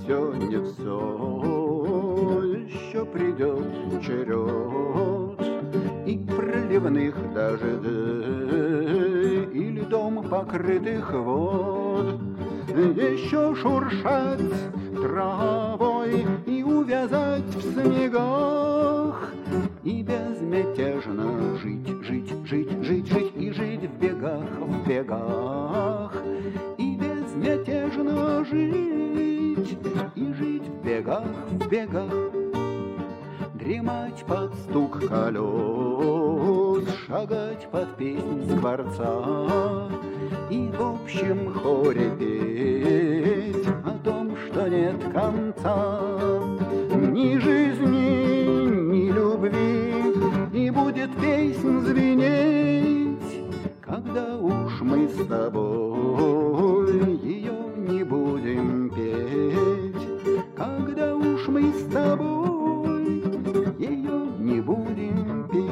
не все, еще придет черед и проливных дождей, и льдом покрытых вод. Еще шуршать травой и увязать в снегах, и безмятежно жить, жить, жить, жить, жить, и жить в бегах, и безмятежно жить, и жить в бегах, дремать под стук колес, шагать под песнь скворца, и в общем хоре петь о том, что нет конца. Ни жизни, ни любви, и будет песнь звенеть, когда уж мы с тобой ее не будем петь, когда уж мы с тобой ее не будем петь.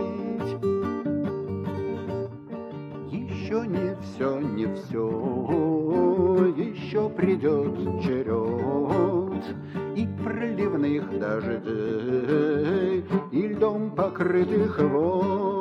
Еще не все, не все, еще придет черед и проливных дождей, и льдом покрытых вод.